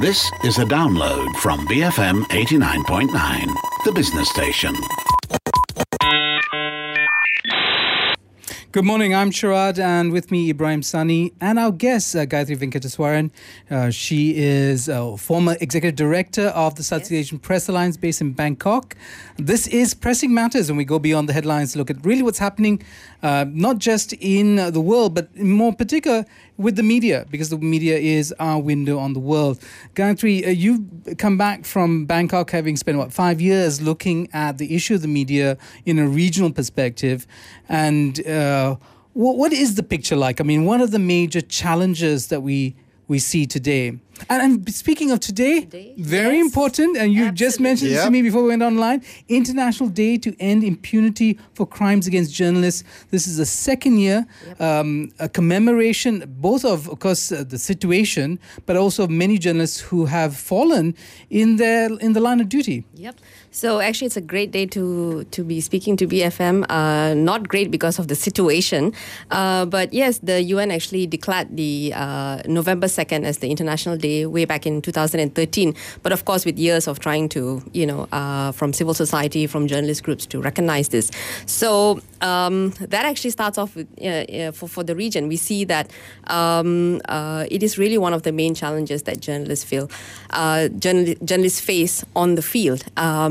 This is a download from BFM 89.9, the business station. Good morning, I'm Sharad, and with me Ibrahim Sani and our guest Gayatri Venkateswaran. She is a former executive director of the Southeast Asian Press Alliance based in Bangkok. This is Pressing Matters, and we go beyond the headlines to look at really what's happening, not just in the world, but in more particular with the media, because the media is our window on the world. Gayatri, you've come back from Bangkok having spent, 5 years looking at the issue of the media in a regional perspective. And what is the picture like? I mean, what are the major challenges that we see today? And speaking of today, very important, and you just mentioned this to me before we went online, International Day to End Impunity for Crimes Against Journalists. This is the second year, a commemoration both of course, the situation, but also of many journalists who have fallen in the line of duty. Yep. So actually, it's a great day to be speaking to BFM. Not great because of the situation, but yes, the UN actually declared the November 2nd as the International Day way back in 2013. But of course, with years of trying to, from civil society, from journalist groups to recognize this. So that actually starts off with, for the region. We see that it is really one of the main challenges that journalists journalists face on the field.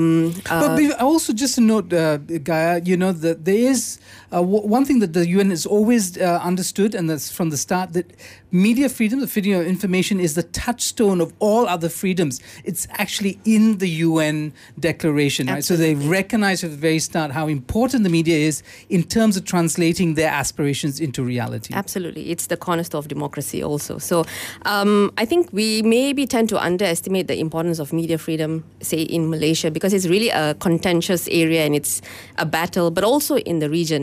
But also, just to note, Gaia, that there is one thing that the UN has always understood, and that's from the start, that media freedom, the freedom of information, is the touchstone of all other freedoms. It's actually in the UN declaration, right? So they recognize at the very start how important the media is in terms of translating their aspirations into reality. Absolutely. It's the cornerstone of democracy also. So I think we maybe tend to underestimate the importance of media freedom, say, in Malaysia, because it's really a contentious area and it's a battle, but also in the region,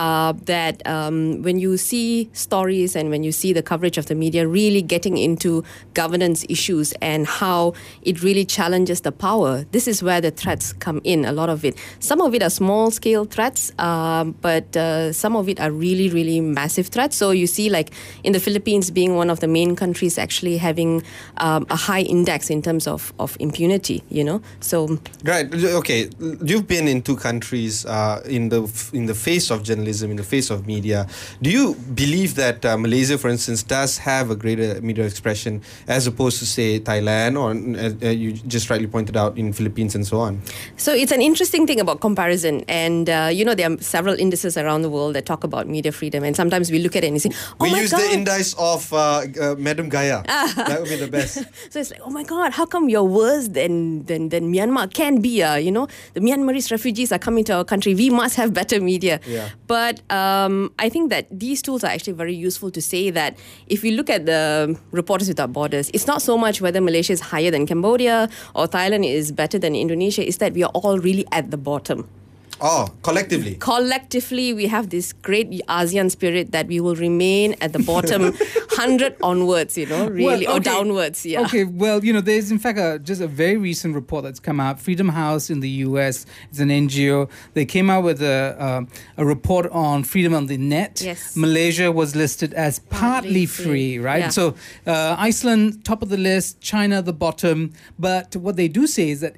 that when you see stories and when you see the coverage of the media really getting into governance issues and how it really challenges the power, this is where the threats come in, a lot of it. Some of it are small-scale threats, but some of it are really, really massive threats. So you see, like, in the Philippines being one of the main countries actually having a high index in terms of impunity, So right. Okay. You've been in two countries in the face of journalism, in the face of media. Do you believe that Malaysia, for instance, does have a greater media expression as opposed to, say, Thailand, or you just rightly pointed out, in Philippines and so on? So it's an interesting thing about comparison, and there are several indices around the world that talk about media freedom, and sometimes we look at it and say, we use the index of Madam Gaia. That would be the best. So it's like, oh my God, how come you're worse than Myanmar can be? The Myanmarese refugees are coming to our country. We must have better media. Yeah. But I think that these tools are actually very useful to say that if you look at the Reporters Without Borders, it's not so much whether Malaysia is higher than Cambodia or Thailand is better than Indonesia, it's that we are all really at the bottom. Oh, collectively. Collectively, we have this great ASEAN spirit that we will remain at the bottom 100 onwards, or downwards. Yeah. Okay, well, there's in fact just a very recent report that's come out. Freedom House in the US is an NGO. They came out with a report on freedom on the net. Yes. Malaysia was listed as partly free, right? Yeah. So Iceland, top of the list, China, the bottom. But what they do say is that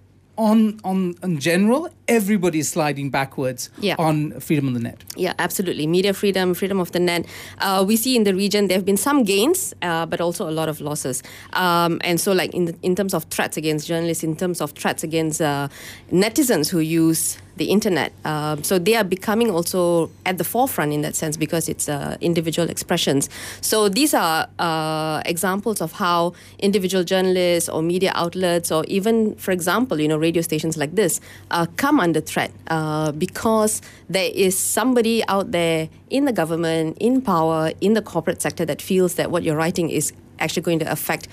on general, everybody is sliding backwards on freedom on the net. Yeah, absolutely. Media freedom, freedom of the net. We see in the region there have been some gains, but also a lot of losses. And so, like in terms of threats against journalists, in terms of threats against netizens who use the internet. So they are becoming also at the forefront in that sense because it's individual expressions. So these are examples of how individual journalists or media outlets or even, for example, radio stations like this come under threat because there is somebody out there in the government, in power, in the corporate sector that feels that what you're writing is actually going to affect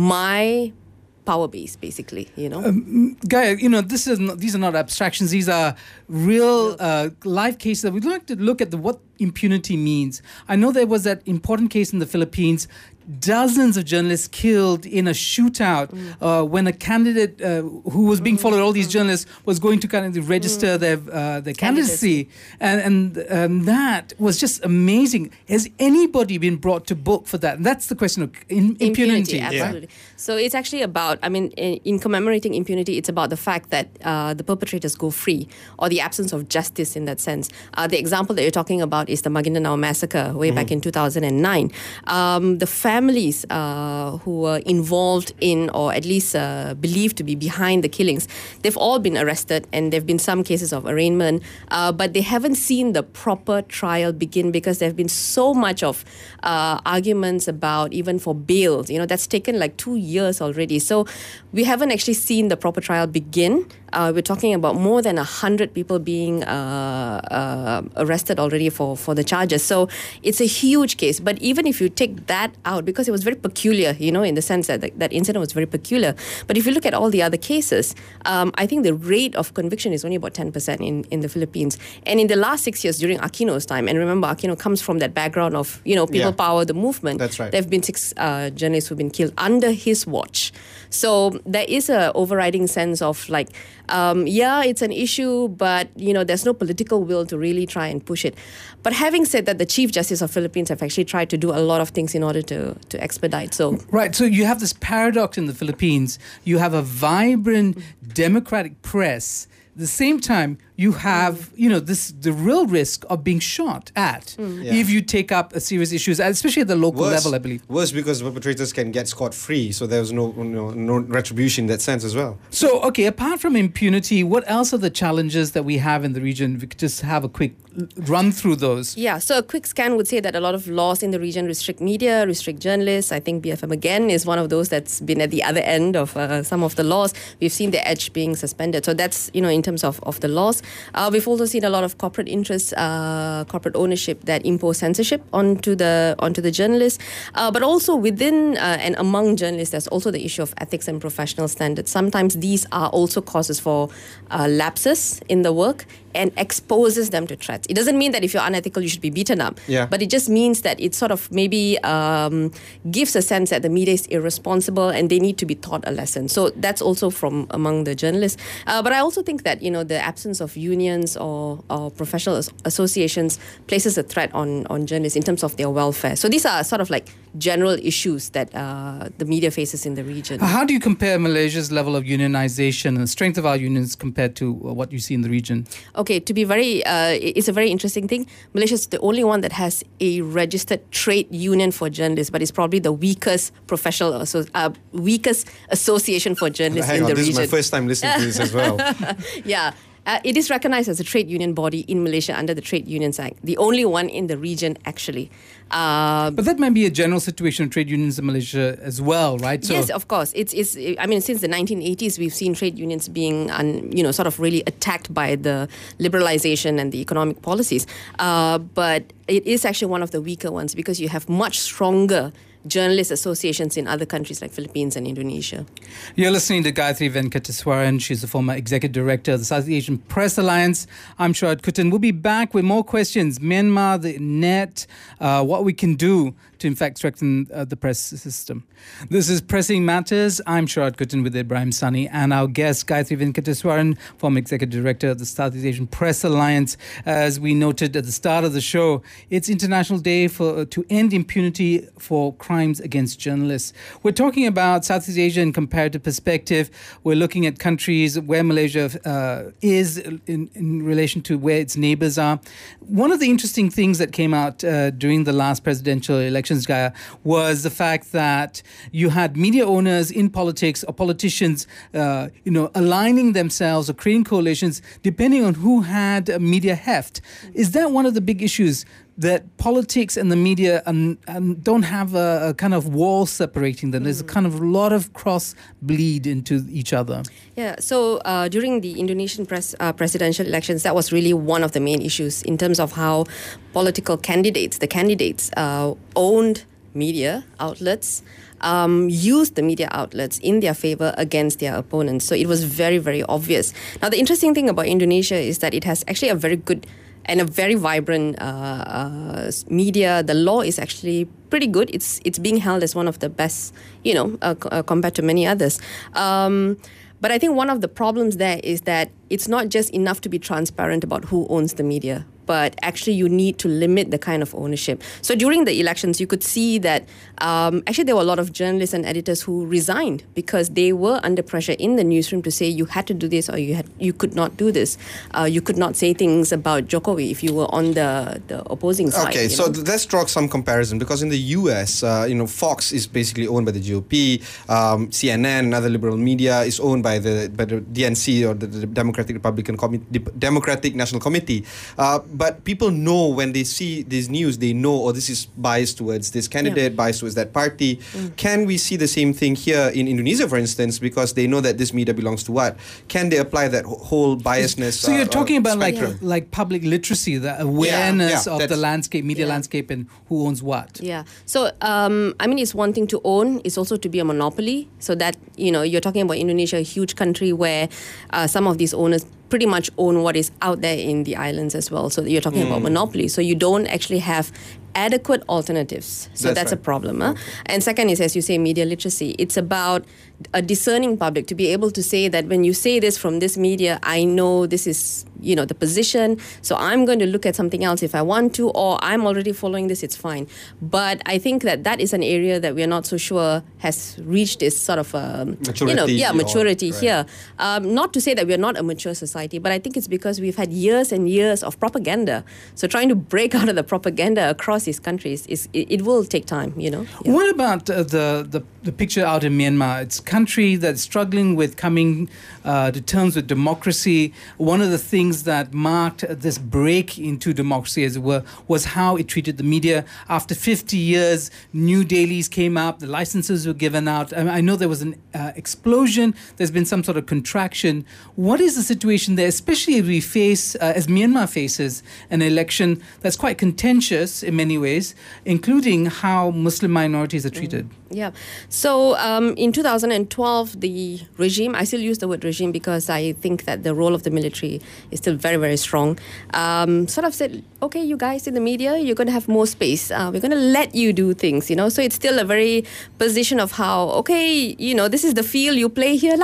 my power base, basically, Gaia, these are not abstractions. These are real live cases. We'd like to look at what impunity means. I know there was that important case in the Philippines. dozens of journalists killed in a shootout when a candidate who was being followed, all these journalists, was going to kind of register their candidacy. And that was just amazing. Has anybody been brought to book for that? And that's the question of impunity. Absolutely. Yeah. So it's actually about, in commemorating impunity, it's about the fact that the perpetrators go free, or the absence of justice in that sense. The example that you're talking about is the Maguindanao massacre way back in 2009. The families who were involved in, or at least believed to be behind the killings, they've all been arrested, and there have been some cases of arraignment, but they haven't seen the proper trial begin because there have been so much of arguments about even for bails. That's taken like 2 years already. So we haven't actually seen the proper trial begin. We're talking about more than 100 people being arrested already for the charges. So it's a huge case. But even if you take that out, because it was very peculiar, in the sense that that incident was very peculiar. But if you look at all the other cases, I think the rate of conviction is only about 10% in the Philippines. And in the last 6 years during Aquino's time, and remember, Aquino comes from that background of, people power, the movement. That's right. There have been 6 journalists who've been killed under his watch. So there is a overriding sense of like, it's an issue, but there's no political will to really try and push it. But having said that, the Chief Justice of Philippines have actually tried to do a lot of things in order to expedite. So right. So you have this paradox in the Philippines. You have a vibrant democratic press. At the same time, you have, the real risk of being shot at if you take up a serious issues, especially at the local level, I believe. Worse, because perpetrators can get scot-free, so there's no retribution in that sense as well. So, okay, apart from impunity, what else are the challenges that we have in the region? We could just have a quick run through those. Yeah, so a quick scan would say that a lot of laws in the region restrict media, restrict journalists. I think BFM again is one of those that's been at the other end of some of the laws. We've seen the EDGE being suspended. So that's, in terms of the laws. We've also seen a lot of corporate interests, corporate ownership that impose censorship onto the journalists. But also within and among journalists, there's also the issue of ethics and professional standards. Sometimes these are also causes for lapses in the work and exposes them to threats. It doesn't mean that if you're unethical, you should be beaten up. Yeah. But it just means that it sort of maybe gives a sense that the media is irresponsible and they need to be taught a lesson. So that's also from among the journalists. But I also think that, the absence of unions or professional associations places a threat on journalists in terms of their welfare. So these are sort of like general issues that the media faces in the region. How do you compare Malaysia's level of unionization and the strength of our unions compared to what you see in the region? Okay, to be very, it's a very interesting thing. Malaysia is the only one that has a registered trade union for journalists, but it's probably the weakest weakest association for journalists in the region. This is my first time listening to this as well. Yeah. It is recognized as a trade union body in Malaysia under the Trade Unions Act, the only one in the region actually. But that might be a general situation of trade unions in Malaysia as well, right? So yes, of course. It's since the 1980s, we've seen trade unions being, sort of really attacked by the liberalization and the economic policies. But it is actually one of the weaker ones because you have much stronger journalist associations in other countries like Philippines and Indonesia. You're listening to Gayatri Venkateswaran. She's the former executive director of the Southeast Asian Press Alliance. I'm Sharad Kuttan. We'll be back with more questions. Myanmar, the net, what we can do to, in fact, strengthen the press system. This is Pressing Matters. I'm Sharad Kuttan with Ibrahim Sani and our guest, Gayatri Venkateswaran, former executive director of the Southeast Asian Press Alliance. As we noted at the start of the show, it's International Day to end impunity for crimes against journalists. We're talking about Southeast Asia in comparative perspective. We're looking at countries where Malaysia is in relation to where its neighbors are. One of the interesting things that came out during the last presidential elections, Gaia, was the fact that you had media owners in politics or politicians, aligning themselves or creating coalitions depending on who had media heft. Is that one of the big issues? That politics and the media don't have a kind of wall separating them. There's a kind of lot of cross bleed into each other. Yeah, so during the Indonesian presidential elections, that was really one of the main issues in terms of how political candidates, owned media outlets, used the media outlets in their favor against their opponents. So it was very, very obvious. Now, the interesting thing about Indonesia is that it has actually a very good and a very vibrant media. The law is actually pretty good. It's being held as one of the best, compared to many others. But I think one of the problems there is that it's not just enough to be transparent about who owns the media, but actually you need to limit the kind of ownership. So during the elections, you could see that actually there were a lot of journalists and editors who resigned because they were under pressure in the newsroom to say you had to do this or you could not do this. You could not say things about Jokowi if you were on the opposing side. Okay, so let's draw some comparison, because in the US, Fox is basically owned by the GOP. CNN, another liberal media, is owned by the DNC, or the Democratic National Committee. But people know when they see this news, they know, this is biased towards this candidate, biased towards that party. Can we see the same thing here in Indonesia, for instance, because they know that this media belongs to what? Can they apply that whole biasness? So you're talking about spectrum? like public literacy, the awareness of the landscape, media landscape, and who owns what. Yeah. So, it's one thing to own, it's also to be a monopoly. So that, you're talking about Indonesia, a huge country where some of these owners pretty much own what is out there in the islands as well. So you're talking about monopoly. So you don't actually have adequate alternatives. So that's a problem. Huh? And second is, as you say, media literacy. It's about a discerning public to be able to say that when you say this from this media, I know this is, the position. So I'm going to look at something else if I want to, or I'm already following this, it's fine. But I think that is an area that we're not so sure has reached this sort of, maturity here. Not to say that we're not a mature society, but I think it's because we've had years and years of propaganda. So trying to break out of the propaganda across these countries, it will take time, Yeah. What about the picture out in Myanmar? It's a country that's struggling with coming to terms with democracy. One of the things that marked this break into democracy, as it were, was how it treated the media. After 50 years, new dailies came up, the licenses were given out. I know there was an explosion. There's been some sort of contraction. What is the situation there, especially as we face, as Myanmar faces an election that's quite contentious in many ways, including how Muslim minorities are treated? Yeah. So in 2012, the regime, I still use the word regime because I think that the role of the military is still very, very strong, sort of said, okay, you guys in the media, you're going to have more space. We're going to let you do things, So it's still a very position of how, okay, this is the field you play here.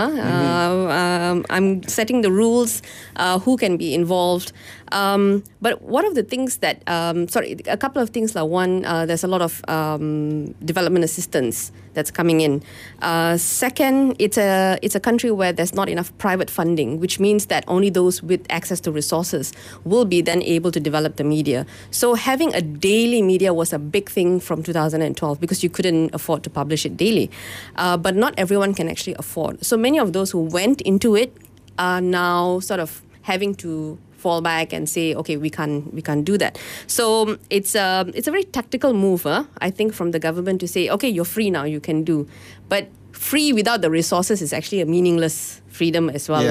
I'm setting the rules, who can be involved. But one of the things that, a couple of things. One, there's a lot of development assistance that's coming in. Second, it's a country where there's not enough private funding, which means that only those with access to resources will be then able to develop the media. So having a daily media was a big thing from 2012 because you couldn't afford to publish it daily. But not everyone can actually afford. So many of those who went into it are now sort of having to fall back and say, okay, we can't do that. So it's a very tactical move, I think, from the government to say, okay, you're free now, you can do. But free without the resources is actually a meaningless freedom as well,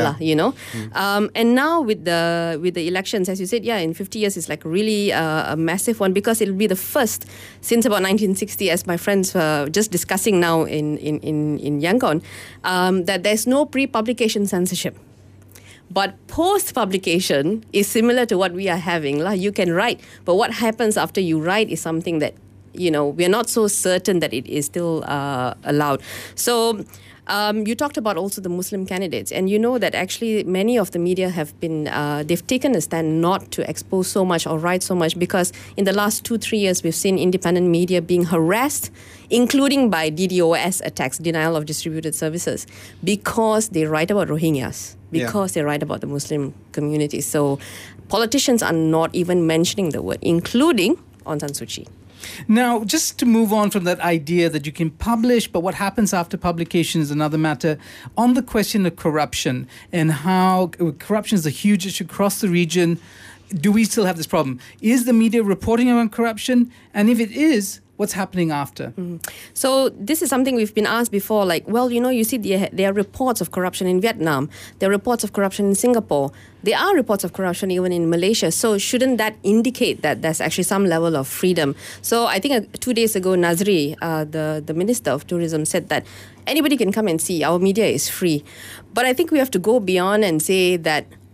And now with the elections, as you said, in 50 years, it's like really a massive one because it'll be the first since about 1960, as my friends were just discussing now in Yangon, that there's no pre-publication censorship. But post-publication is similar to what we are having. You can write, but what happens after you write is something that, we're not so certain that it is still allowed. So you talked about also the Muslim candidates, and you know that actually many of the media have been, they've taken a stand not to expose so much or write so much because in the last 2-3 years, we've seen independent media being harassed, including by DDoS attacks, denial of distributed services, because they write about Rohingyas. Because they write about the Muslim community. So politicians are not even mentioning the word, including Aung San Suu Kyi. Now, just to move on from that idea that you can publish, but what happens after publication is another matter, on the question of corruption and how corruption is a huge issue across the region, do we still have this problem? Is the media reporting on corruption? And if it is, what's happening after? So this is something we've been asked before, you see there are reports of corruption in Vietnam. There are reports of corruption in Singapore. There are reports of corruption even in Malaysia. So shouldn't that indicate that there's actually some level of freedom? So I think 2 days ago, Nazri, the Minister of Tourism, said that anybody can come and see. Our media is free. But I think we have to go beyond and say that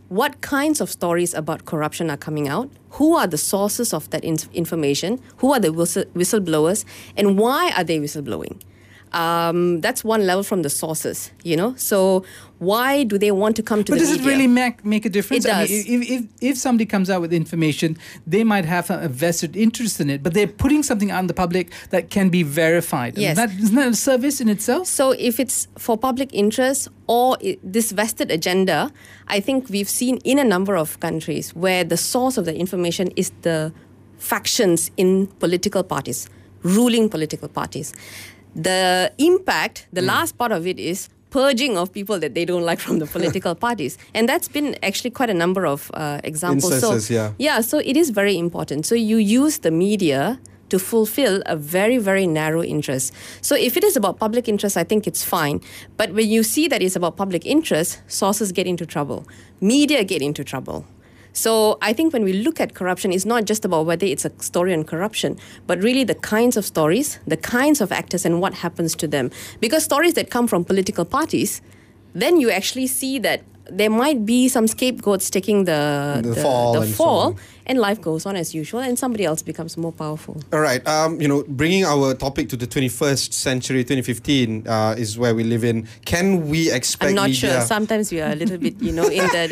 what kinds of stories about corruption are coming out, who are the sources of that information, who are the whistleblowers, and why are they whistleblowing. That's one level from the sources, So why do they want to come to the media? But does it really make a difference? It does. I mean, if somebody comes out with information, they might have a vested interest in it, but they're putting something out in the public that can be verified. Yes. Isn't that a service in itself? So if it's for public interest or this vested agenda, I think we've seen in a number of countries where the source of the information is the factions in political parties, ruling political parties. The impact, the last part of it is purging of people that they don't like from the political parties. And that's been actually quite a number of examples. Instances, Yeah, so it is very important. So you use the media to fulfill a very, very narrow interest. So if it is about public interest, I think it's fine. But when you see that it's about public interest, sources get into trouble. Media get into trouble. So I think when we look at corruption, it's not just about whether it's a story on corruption, but really the kinds of stories, the kinds of actors, and what happens to them. Because stories that come from political parties, then you actually see that there might be some scapegoats taking the fall, and life goes on as usual, and somebody else becomes more powerful. All right. Bringing our topic to the 21st century, 2015 is where we live in. Can we expect I'm not media... sure. Sometimes we are a little bit, in the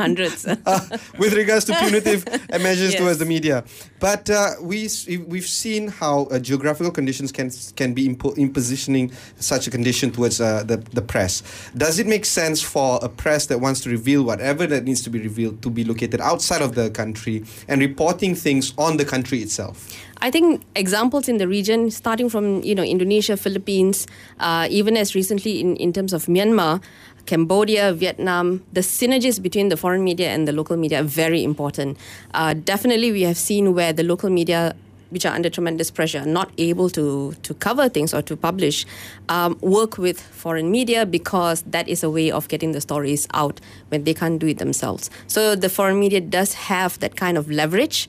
1800s. with regards to punitive measures Yes. towards the media. But we've seen how geographical conditions can be impositioning such a condition towards the press. Does it make sense for a press that wants to reveal whatever that needs to be revealed to be located outside of the country and reporting things on the country itself? I think examples in the region, starting from Indonesia, Philippines, even as recently in terms of Myanmar, Cambodia, Vietnam, the synergies between the foreign media and the local media are very important. Definitely, we have seen where the local media, which are under tremendous pressure, not able to cover things or to publish, work with foreign media because that is a way of getting the stories out when they can't do it themselves. So the foreign media does have that kind of leverage.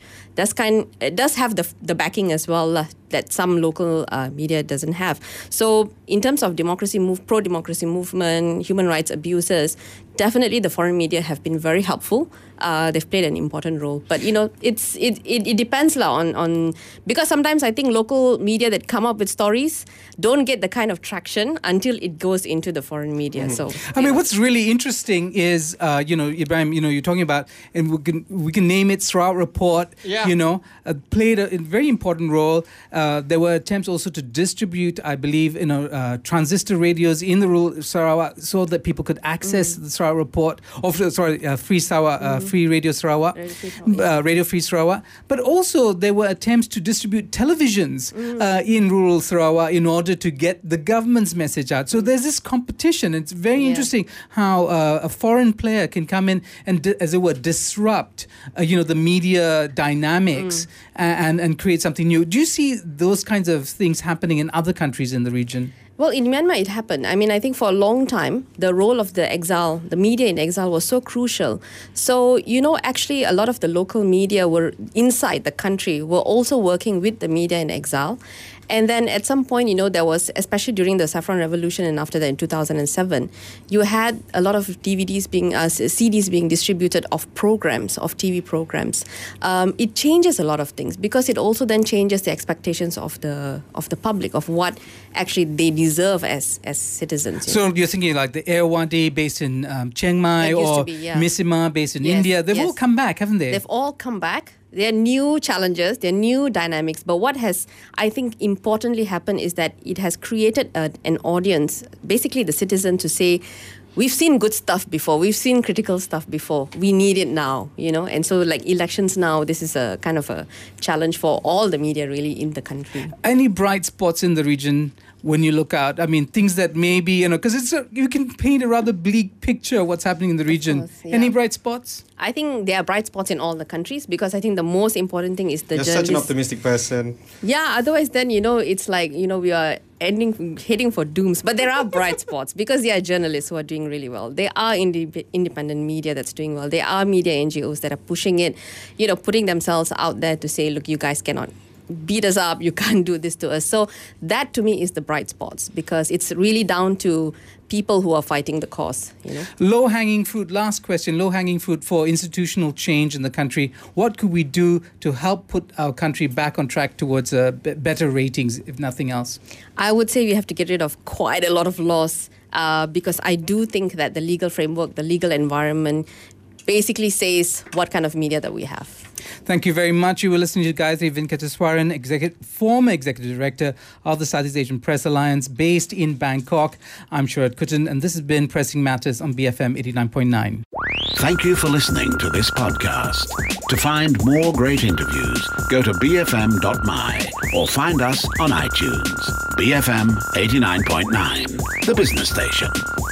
It does have the backing as well that some local media doesn't have. So in terms of pro-democracy movement, human rights abuses, definitely the foreign media have been very helpful. They've played an important role. But it depends on because sometimes I think local media that come up with stories don't get the kind of traction until it goes into the foreign media. So I mean, what's really interesting is Ibrahim, you're talking about, and we can name it, Sarawak Report. Yeah. Played a very important role. There were attempts also to distribute, I believe, transistor radios in the rural Sarawak so that people could access the Sarawak Report, Free Sarawak, Free Radio Sarawak, Radio Free Sarawak. But also there were attempts to distribute televisions in rural Sarawak in order to get the government's message out. So there's this competition. It's very interesting how a foreign player can come in and, as it were, disrupt, the media dynamics and create something new. Do you see those kinds of things happening in other countries in the region? Well, in Myanmar, it happened. I mean, I think for a long time, the role of the media in exile was so crucial. So, actually, a lot of the local media were inside the country, were also working with the media in exile. And then at some point, there was, especially during the Saffron Revolution and after that in 2007, you had a lot of CDs being distributed of programs, of TV programs. It changes a lot of things because it also then changes the expectations of the public of what actually they deserve as citizens. So you're thinking like the Irrawaddy based in Chiang Mai or Misima based in India. They've all come back, haven't they? They've all come back. There are new challenges, there are new dynamics. But what has, I think, importantly happened is that it has created an audience, basically the citizen, to say, we've seen good stuff before, we've seen critical stuff before, we need it now, And so like elections now, this is a kind of a challenge for all the media really in the country. Any bright spots in the region when you look out? I mean, things that maybe, because you can paint a rather bleak picture of what's happening in the region. Of course, yeah. Any bright spots? I think there are bright spots in all the countries because I think the most important thing is the You're journalists. such an optimistic person. Yeah, otherwise then, it's like, we are heading for dooms. But there are bright spots because there are journalists who are doing really well. There are independent media that's doing well. There are media NGOs that are pushing it, putting themselves out there to say, look, you guys cannot beat us up, you can't do this to us. So that to me is the bright spots because it's really down to people who are fighting the cause. You know, Low-hanging fruit, last question, low-hanging fruit for institutional change in the country. What could we do to help put our country back on track towards better ratings, if nothing else? I would say we have to get rid of quite a lot of laws because I do think that the legal framework, the legal environment basically says what kind of media that we have. Thank you very much. You were listening to Gayatri Venkateswaran, former Executive Director of the Southeast Asian Press Alliance, based in Bangkok. I'm Sharad Kuttan, and this has been Pressing Matters on BFM 89.9. Thank you for listening to this podcast. To find more great interviews, go to bfm.my or find us on iTunes. BFM 89.9, the business station.